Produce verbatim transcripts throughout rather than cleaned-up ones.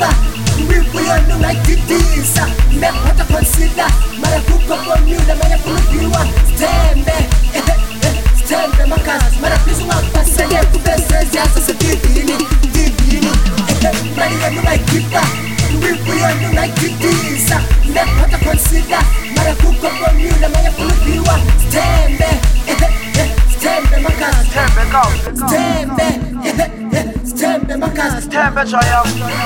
ungayikhipha uyibuyona ungayididisa mekuphatha consider mara kukho komyula manye kulubiwa sithembe sithembe makazi mara please ungakupasele kube seziyaza setivini tivini mali yona ungayikhipha uyibuyona ungayididisa mekuphatha consider mara kukho komyula manye kulubiwa sithembe sithembe makazi sithembe sithembe makazi sithembe jaya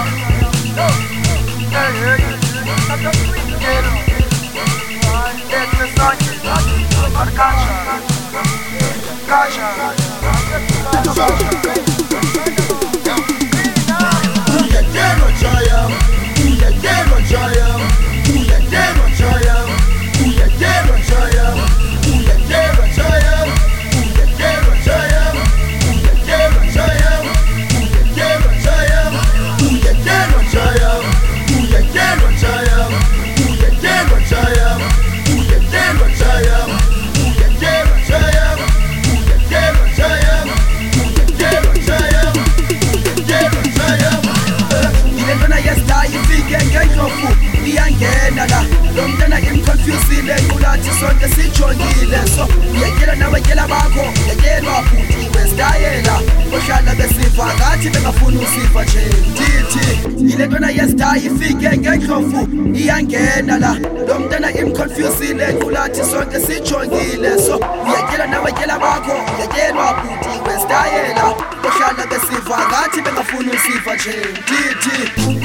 lomntana imconfusile qulathi sonke sijongile so uyakela nabakela bakho yakelwa futhi westayela ohlala besifa ngathi bengafuni usifa nje ndithi yile ntona yesita ifike ngendlovu iyangena la lomntana imconfusile qulathi sonke sijongile so uyakela nabakela bakho yakelwa futhi westayela ohlala besifa ngathi bengafuni usifa nje ndithi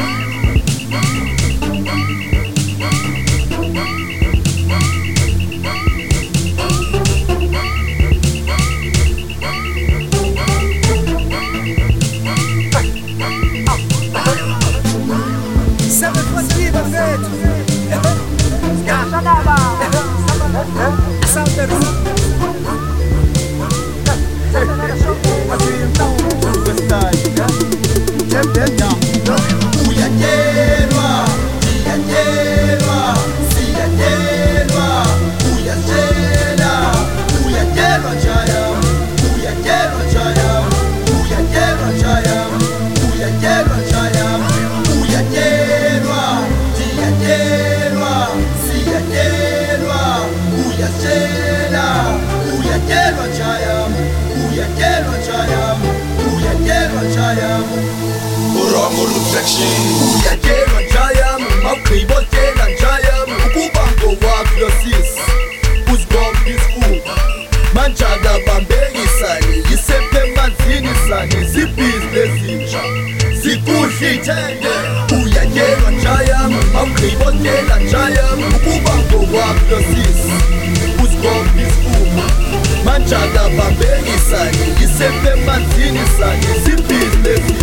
uyakelwa njayam mawugqibotela njayam ukuba ngowakho yosis uzibopha isifuba manjaka bambekisane yisephe emanzini sane zibhizi lezintsha zikuhlithele uyakelwa njayam mawugqibotela njayam ukuba ngowakho yosis uzibopha isifuba manjaka bambekisane yisephe emanzini sane zibhizi lezintsha